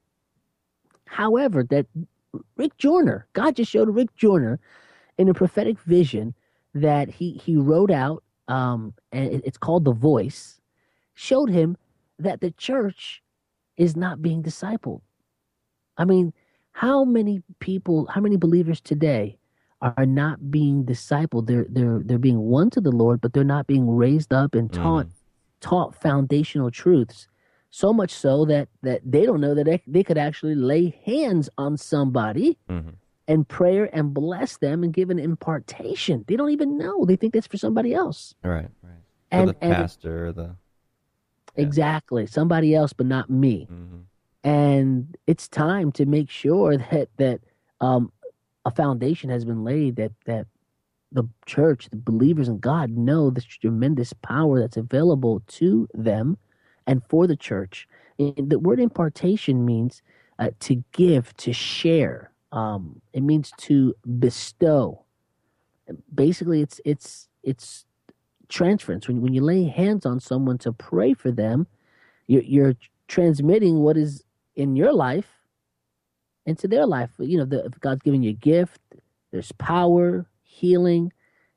However, that Rick Joyner, God just showed Rick Joyner in a prophetic vision that he, he wrote out, um, and it- it's called The Voice, showed him that the church is not being discipled. I mean, how many people, how many believers today are not being discipled? They're they're they're being won to the Lord, but they're not being raised up and taught Mhm. taught foundational truths. So much so that that they don't know that they, they could actually lay hands on somebody Mhm. and prayer and bless them and give an impartation. They don't even know. They think that's for somebody else. Right, right. And or the and pastor, or the Yeah. exactly, somebody else, but not me. mhm. And it's time to make sure that that um, a foundation has been laid, that that the church, the believers in God, know this tremendous power that's available to them and for the church. And the word impartation means uh, to give, to share. Um, it means to bestow. Basically, it's it's it's transference. When when you lay hands on someone to pray for them, you're, you're transmitting what is in your life into their life. You know, the, if God's giving you a gift, there's power, healing,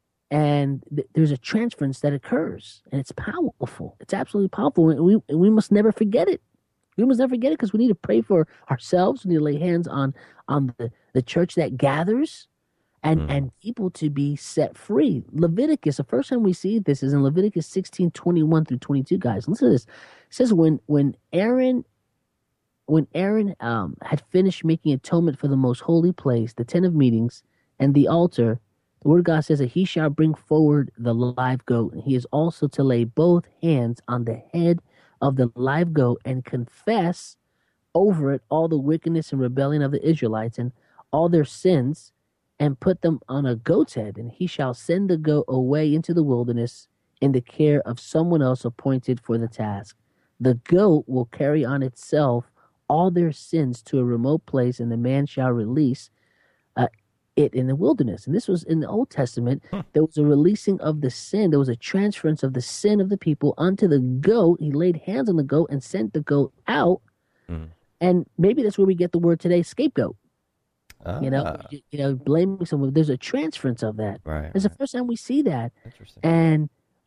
and th- there's a transference that occurs, and it's powerful. It's absolutely powerful, and we and we must never forget it. We must never forget it, because we need to pray for ourselves. We need to lay hands on on the, the church that gathers, and Mhm. and people to be set free. Leviticus, the first time we see this is in Leviticus sixteen twenty-one through twenty-two. Guys, listen to this. It says when when Aaron when Aaron um, had finished making atonement for the most holy place, the tent of meetings, and the altar, the word of God says that he shall bring forward the live goat, and he is also to lay both hands on the head of the live goat and confess over it all the wickedness and rebellion of the Israelites and all their sins, and put them on a goat's head, and he shall send the goat away into the wilderness in the care of someone else appointed for the task. The goat will carry on itself all their sins to a remote place, and the man shall release uh, it in the wilderness. And this was in the Old Testament. There was a releasing of the sin. There was a transference of the sin of the people onto the goat. He laid hands on the goat and sent the goat out. Mm. And maybe that's where we get the word today, scapegoat. Ah. You know, you, you know, blaming someone. There's a transference of that. Right. It's right. the first time we see that. Interesting. And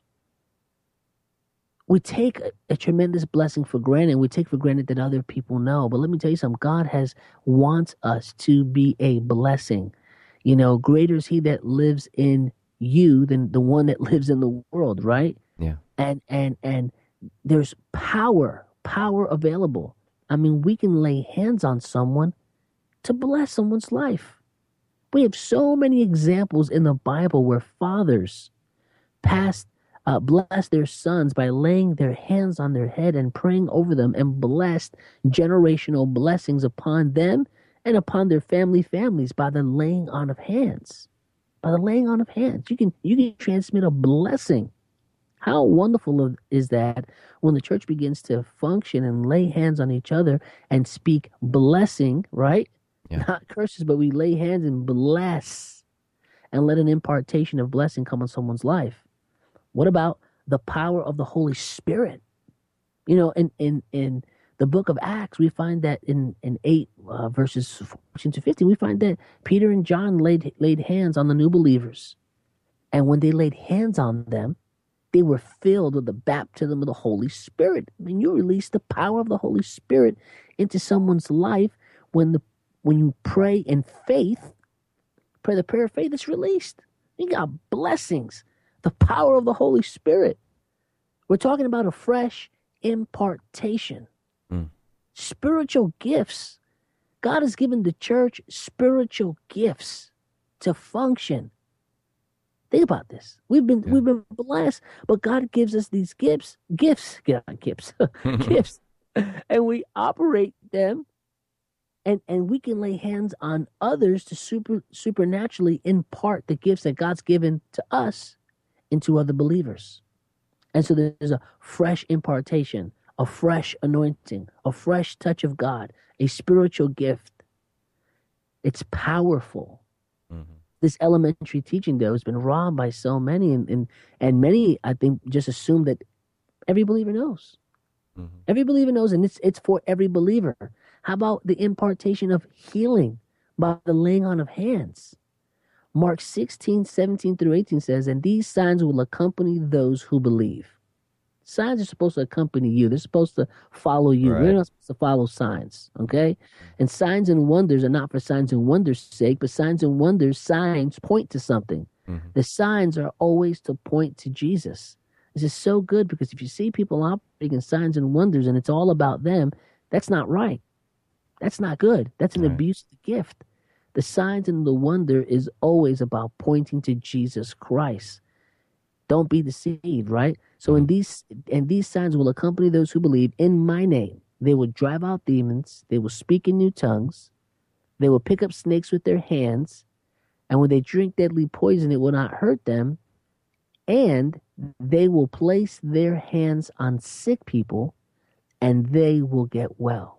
we take a, a tremendous blessing for granted. We take for granted that other people know. But let me tell you something. God has wants us to be a blessing. You know, greater is he that lives in you than the one that lives in the world, right? Yeah. And and and there's power, power available. I mean, we can lay hands on someone to bless someone's life. We have so many examples in the Bible where fathers passed, uh, blessed their sons by laying their hands on their head and praying over them, and blessed generational blessings upon them and upon their family families by the laying on of hands. By the laying on of hands, you can you can transmit a blessing. How wonderful is that when the church begins to function and lay hands on each other and speak blessing, right? Yeah. Not curses, but we lay hands and bless and let an impartation of blessing come on someone's life. What about the power of the Holy Spirit? You know, in in, in the book of Acts, we find that in, in eight uh, verses fourteen to fifteen, we find that Peter and John laid laid hands on the new believers. And when they laid hands on them, they were filled with the baptism of the Holy Spirit. I mean, you release the power of the Holy Spirit into someone's life when the when you pray in faith, pray the prayer of faith, it's released. You got blessings, the power of the Holy Spirit. We're talking about a fresh impartation, mm. spiritual gifts. God has given the church spiritual gifts to function. Think about this. We've been yeah. we've been blessed, but God gives us these gifts, gifts, gifts, gifts, and we operate them. And and we can lay hands on others to super supernaturally impart the gifts that God's given to us into other believers. And so there's a fresh impartation, a fresh anointing, a fresh touch of God, a spiritual gift. It's powerful. Mm-hmm. This elementary teaching, though, has been robbed by so many, and, and, and many, I think, just assume that every believer knows. Mm-hmm. Every believer knows, and it's it's for every believer. How about the impartation of healing by the laying on of hands? Mark sixteen, seventeen through eighteen says, and these signs will accompany those who believe. Signs are supposed to accompany you. They're supposed to follow you. Right. We're not supposed to follow signs, okay? And signs and wonders are not for signs and wonders' sake, but signs and wonders, signs point to something. Mm-hmm. The signs are always to point to Jesus. This is so good, because if you see people operating in signs and wonders and it's all about them, that's not right. That's not good. That's an right. abuse of the gift. The signs and the wonder is always about pointing to Jesus Christ. Don't be deceived, right? So in these and these signs will accompany those who believe in my name. They will drive out demons. They will speak in new tongues. They will pick up snakes with their hands. And when they drink deadly poison, it will not hurt them. And they will place their hands on sick people, and they will get well.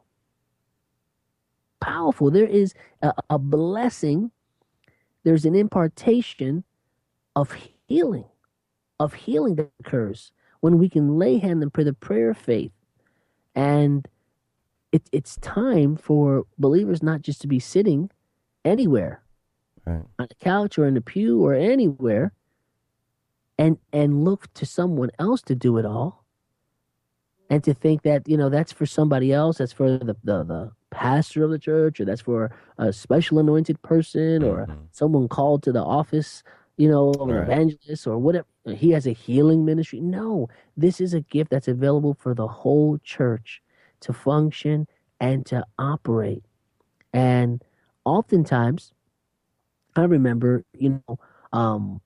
Powerful. There is a, a blessing. There's an impartation of healing, of healing that occurs when we can lay hand and pray the prayer of faith. And it, it's time for believers not just to be sitting anywhere, right, on the couch or in the pew or anywhere, and and look to someone else to do it all, and to think that, you know, that's for somebody else, that's for the the, the pastor of the church, or that's for a special anointed person, or mm-hmm. someone called to the office, you know, of an right. evangelist or whatever. He has a healing ministry. No, this is a gift that's available for the whole church to function and to operate. And oftentimes, I remember, you know, um,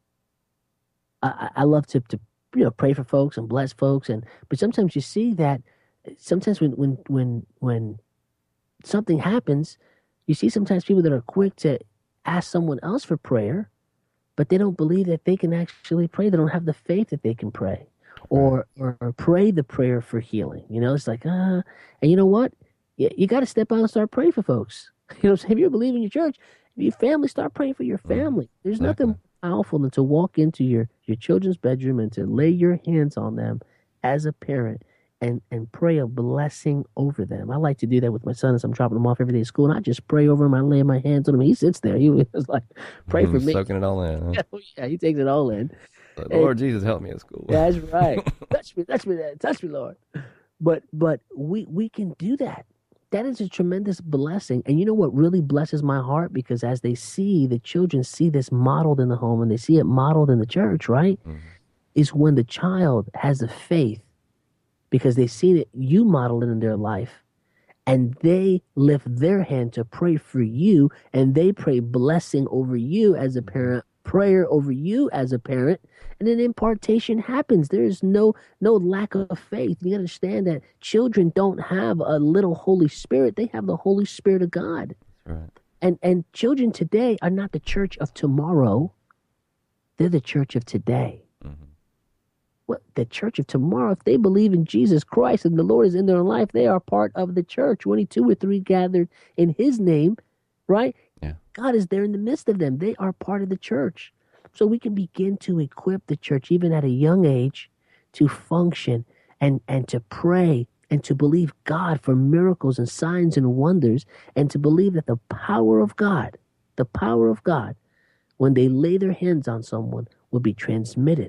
I, I love to, to, you know, pray for folks and bless folks. And, but sometimes you see that sometimes when, when, when, when something happens, you see sometimes people that are quick to ask someone else for prayer, but they don't believe that they can actually pray. They don't have the faith that they can pray or, or, or pray the prayer for healing. You know, it's like, uh, and you know what? You, you got to step out and start praying for folks. You know, if you believe in your church, if your family, start praying for your family. There's Exactly. nothing powerful than to walk into your, your children's bedroom and to lay your hands on them as a parent and, and pray a blessing over them. I like to do that with my son as I'm dropping him off every day at school. And I just pray over him. I lay my hands on him. He sits there. He was like, pray for me. Soaking it all in. Huh? Yeah, he takes it all in. Like, Lord Jesus, help me at school. That's right. touch me, touch me, touch me, Lord. But but we we can do that. That is a tremendous blessing. And you know what really blesses my heart? Because as they see, the children see this modeled in the home and they see it modeled in the church, right? Mm-hmm. Is when the child has a faith because they see that you model it in their life and they lift their hand to pray for you and they pray blessing over you as a parent, prayer over you as a parent, and an impartation happens. There is no no lack of faith. You understand that children don't have a little Holy Spirit. They have the Holy Spirit of God. That's right. And and children today are not the church of tomorrow. They're the church of today. Mm-hmm. What the church of tomorrow, if they believe in Jesus Christ and the Lord is in their life, they are part of the church. When two or three gathered in his name, right? Yeah. God is there in the midst of them. They are part of the church. So we can begin to equip the church, even at a young age, to function and, and to pray and to believe God for miracles and signs and wonders, and to believe that the power of God, the power of God, when they lay their hands on someone, will be transmitted.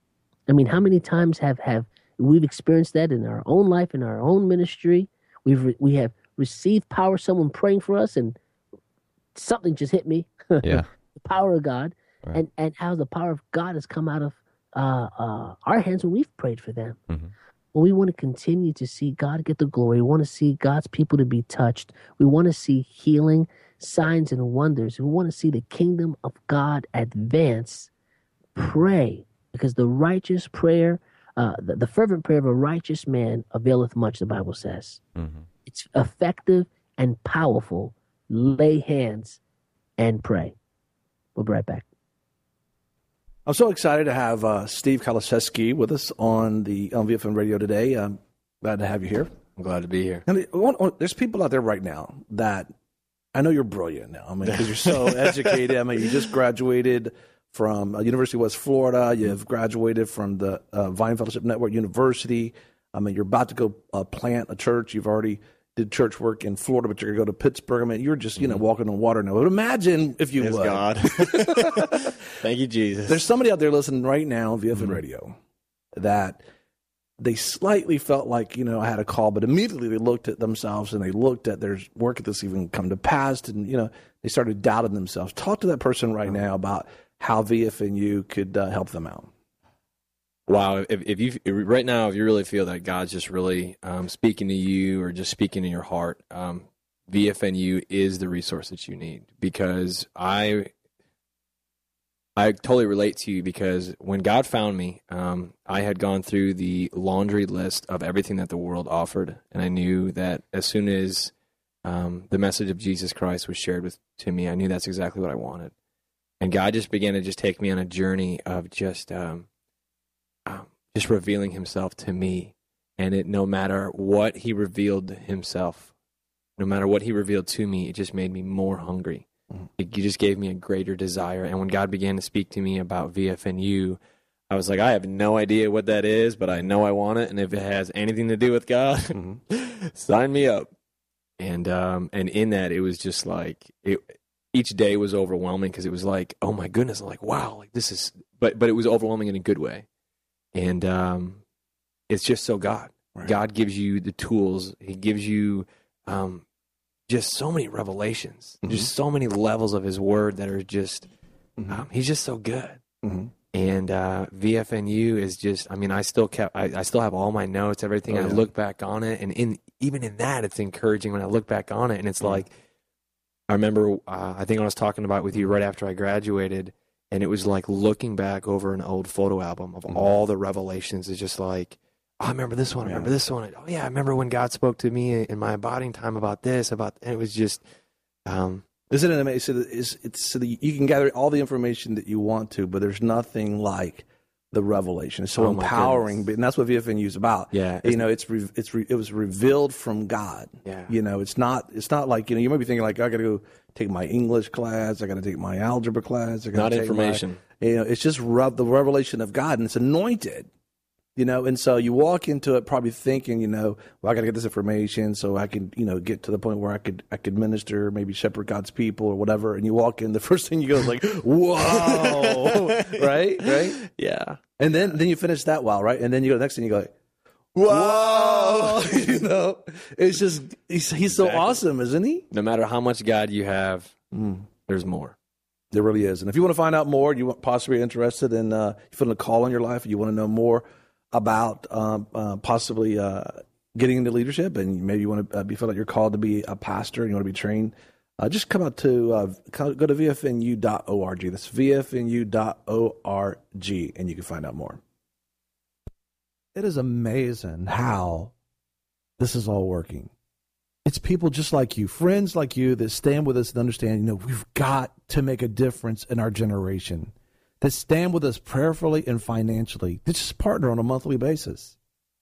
I mean, how many times have, have we've experienced that in our own life, in our own ministry? We've re, we have received power, someone praying for us, and something just hit me. Yeah. The power of God. Right. And and how the power of God has come out of uh, uh, our hands when we've prayed for them. Mm-hmm. When we want to continue to see God get the glory, we want to see God's people to be touched. We want to see healing, signs, and wonders. We want to see the kingdom of God advance. Pray, because the righteous prayer, uh, the, the fervent prayer of a righteous man availeth much, the Bible says. Mm-hmm. It's effective and powerful. Lay hands and pray. We'll be right back. I'm so excited to have uh, Steve Kaliszewski with us on the on V F N Radio today. I'm glad to have you here. I'm glad to be here. And there's people out there right now that I know you're brilliant now. I mean, because you're so educated. I mean, you just graduated from uh, University of West Florida. You've graduated from the uh, Vine Fellowship Network University. I mean, you're about to go uh, plant a church. You've already did church work in Florida, but you're going to go to Pittsburgh. I mean, you're just, you know, walking on water now. But imagine if you Yes, would. God. Thank you, Jesus. There's somebody out there listening right now on V F N Mm-hmm. Radio that they slightly felt like, you know, I had a call, but immediately they looked at themselves and they looked at their work at this even come to pass, and, you know, they started doubting themselves. Talk to that person right now about how V F N U could uh, help them out. Wow, if, if you right now, if you really feel that God's just really um, speaking to you or just speaking in your heart, um, V F N U is the resource that you need, because I I totally relate to you, because when God found me, um, I had gone through the laundry list of everything that the world offered, and I knew that as soon as um, the message of Jesus Christ was shared with to me, I knew that's exactly what I wanted, and God just began to just take me on a journey of just. Um, Um, just revealing himself to me, and it no matter what he revealed himself, no matter what he revealed to me, it just made me more hungry. Mm-hmm. It, it just gave me a greater desire. And when God began to speak to me about V F N U, I was like, I have no idea what that is, but I know I want it, and if it has anything to do with God, mm-hmm. sign me up. And um, and in that, it was just like it. Each day was overwhelming, because it was like, oh my goodness, I'm like, wow, like this is, but but it was overwhelming in a good way. And um, it's just so God. Right. God gives you the tools. He gives you um, just so many revelations, mm-hmm. just so many levels of his word that are just, mm-hmm. um, he's just so good. Mm-hmm. And uh, V F N U is just, I mean, I still kept, I, I still have all my notes, everything. Oh, yeah. I look back on it, and in even in that, it's encouraging when I look back on it, and it's mm-hmm. like, I remember, uh, I think I was talking about it with you right after I graduated, and it was like looking back over an old photo album of mm-hmm. all the revelations. It's just like, oh, I remember this one, I remember yeah. this one. Oh, yeah, I remember when God spoke to me in my abiding time about this, about, and it was just... Um, Isn't it amazing? It's, it's, so that you can gather all the information that you want to, but there's nothing like the revelation. It's so oh empowering, but, and that's what V F N U is about. Yeah, you know, it's re, it's re, it was revealed from God. Yeah, you know, it's not it's not like you know you might be thinking like I got to go take my English class, I got to take my algebra class. I gotta not take information. My, you know, it's just re- the revelation of God, and it's anointed. You know, and so you walk into it probably thinking, you know, well, I got to get this information so I can, you know, get to the point where I could, I could minister, maybe shepherd God's people or whatever. And you walk in, the first thing you go is like, whoa, right, right, yeah. And then, then you finish that well, right, and then you go the next thing you go, like, whoa, you know, it's just he's he's so exactly. awesome, isn't he? No matter how much God you have, mm. there's more. There really is. And if you want to find out more, you possibly interested in, uh, you feel a call in your life, and you want to know more about um, uh, possibly uh, getting into leadership, and maybe you want to uh, be feel like you're called to be a pastor and you want to be trained, uh, just come out to uh, go to V F N U dot org. That's V F N U dot org, and you can find out more. It is amazing how this is all working. It's people just like you, friends like you, that stand with us and understand, you know, we've got to make a difference in our generation. That stand with us prayerfully and financially, to just partner on a monthly basis,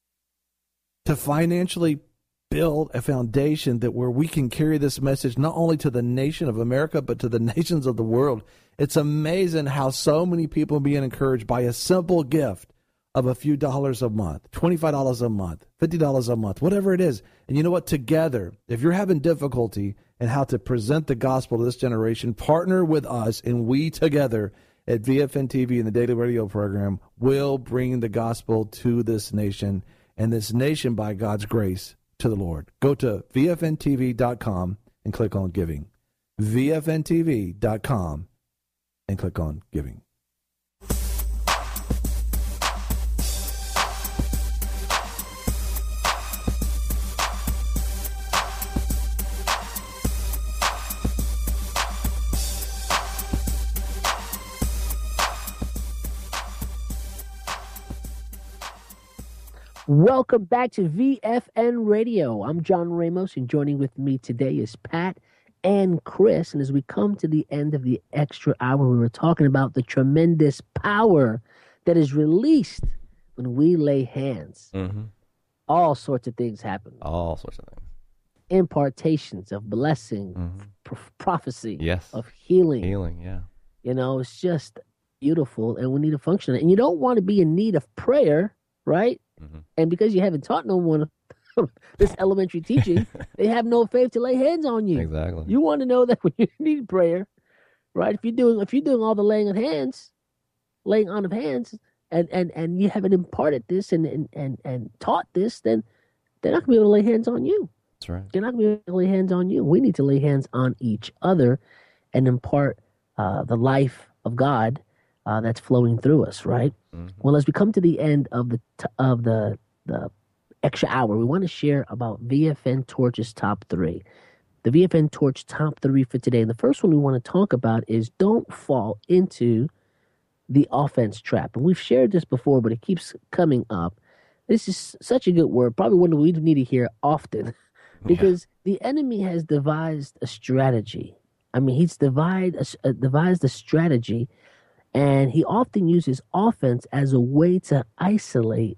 to financially build a foundation that where we can carry this message not only to the nation of America, but to the nations of the world. It's amazing how so many people are being encouraged by a simple gift of a few dollars a month, twenty-five dollars a month, fifty dollars a month, whatever it is. And you know what? Together, if you're having difficulty in how to present the gospel to this generation, partner with us, and we together at V F N T V and the Daily Radio program will bring the gospel to this nation, and this nation, by God's grace, to the Lord. Go to V F N T V dot com and click on giving. V F N T V dot com and click on giving. Welcome back to V F N Radio. I'm John Ramos, and joining with me today is Pat and Chris. And as we come to the end of the extra hour, we were talking about the tremendous power that is released when we lay hands. Mm-hmm. All sorts of things happen. All sorts of things. Impartations of blessing, mm-hmm. pro- prophecy, yes. of healing. Healing, yeah. You know, it's just beautiful, and we need to function. And you don't want to be in need of prayer, right? Mm-hmm. And because you haven't taught no one this elementary teaching, they have no faith to lay hands on you. Exactly. You want to know that when you need prayer, right? If you're doing if you're doing all the laying of hands, laying on of hands, and, and, and you haven't imparted this and, and, and, and taught this, then they're not gonna be able to lay hands on you. That's right. They're not gonna be able to lay hands on you. We need to lay hands on each other and impart uh, the life of God uh, that's flowing through us, right? Mm-hmm. Well, as we come to the end of the t- of the the extra hour, we want to share about V F N Torch's top three. The V F N Torch top three for today. And the first one we want to talk about is don't fall into the offense trap. And we've shared this before, but it keeps coming up. This is such a good word, probably one that we need to hear often, because yeah. the enemy has devised a strategy. I mean, he's devised a, uh, devised a strategy, and he often uses offense as a way to isolate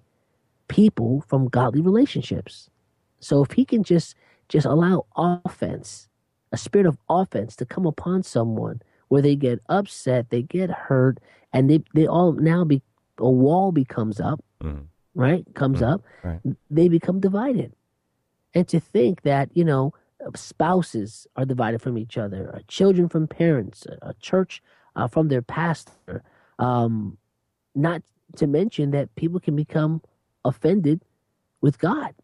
people from godly relationships. So if he can just just allow offense, a spirit of offense, to come upon someone where they get upset, they get hurt, and they, they all now be a wall becomes up, mm. right? Comes mm. up, right. They become divided. And to think that, you know, spouses are divided from each other, children from parents, a church uh, from their pastor, um, not to mention that people can become offended with God.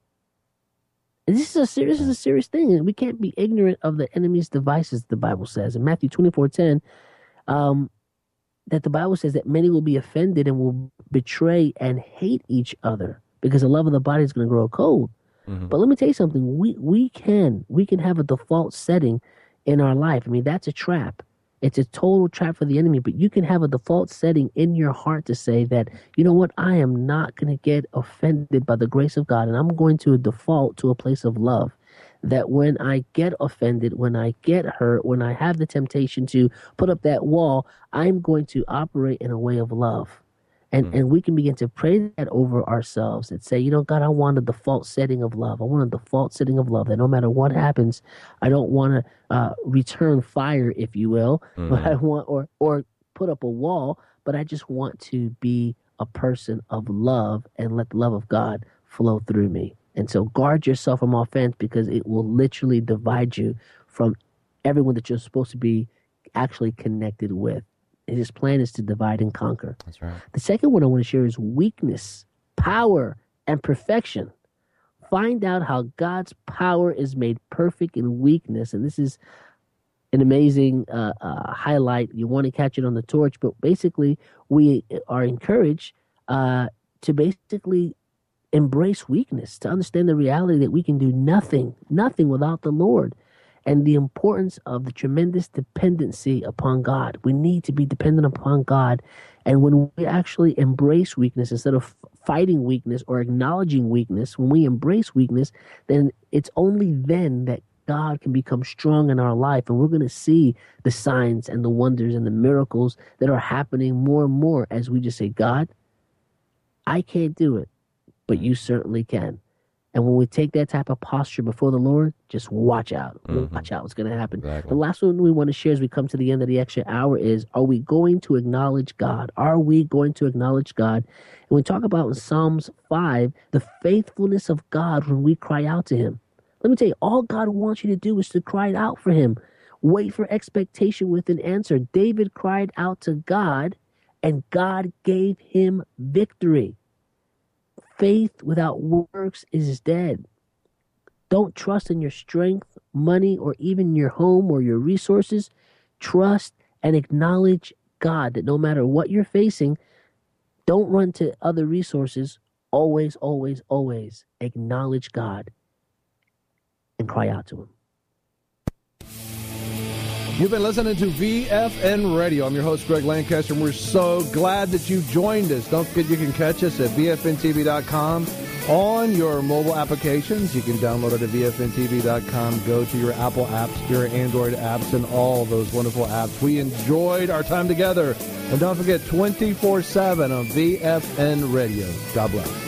And this is a serious, this is a serious thing, and we can't be ignorant of the enemy's devices. The Bible says in Matthew twenty-four ten, um, that the Bible says that many will be offended and will betray and hate each other because the love of the body is going to grow cold. Mm-hmm. But let me tell you something: we we can we can have a default setting in our life. I mean, that's a trap. It's a total trap for the enemy, but you can have a default setting in your heart to say that, you know what, I am not going to get offended by the grace of God, and I'm going to default to a place of love. That when I get offended, when I get hurt, when I have the temptation to put up that wall, I'm going to operate in a way of love. And mm. and we can begin to pray that over ourselves and say, you know, God, I want a default setting of love. I want a default setting of love that no matter what happens, I don't want to uh, return fire, if you will, mm. but I want or or put up a wall, but I just want to be a person of love and let the love of God flow through me. And so guard yourself from offense, because it will literally divide you from everyone that you're supposed to be actually connected with. His plan is to divide and conquer. That's right. The second one I want to share is weakness, power, and perfection. Find out how God's power is made perfect in weakness. And this is an amazing uh, uh, highlight. You want to catch it on the torch, but basically we are encouraged uh, to basically embrace weakness, to understand the reality that we can do nothing, nothing without the Lord. And the importance of the tremendous dependency upon God. We need to be dependent upon God. And when we actually embrace weakness instead of fighting weakness or acknowledging weakness, when we embrace weakness, then it's only then that God can become strong in our life. And we're going to see the signs and the wonders and the miracles that are happening more and more as we just say, God, I can't do it, but you certainly can. And when we take that type of posture before the Lord, just watch out. Mm-hmm. Watch out what's going to happen. Exactly. The last one we want to share as we come to the end of the extra hour is, are we going to acknowledge God? Are we going to acknowledge God? And we talk about in Psalms five, the faithfulness of God when we cry out to him. Let me tell you, all God wants you to do is to cry out for him. Wait for expectation with an answer. David cried out to God, and God gave him victory. Faith without works is dead. Don't trust in your strength, money, or even your home or your resources. Trust and acknowledge God, that no matter what you're facing, don't run to other resources. Always, always, always acknowledge God and cry out to him. You've been listening to V F N Radio. I'm your host, Greg Lancaster, and we're so glad that you joined us. Don't forget you can catch us at V F N T V dot com on your mobile applications. You can download it at V F N T V dot com. Go to your Apple apps, your Android apps, and all those wonderful apps. We enjoyed our time together. And don't forget, twenty-four seven on V F N Radio. God bless.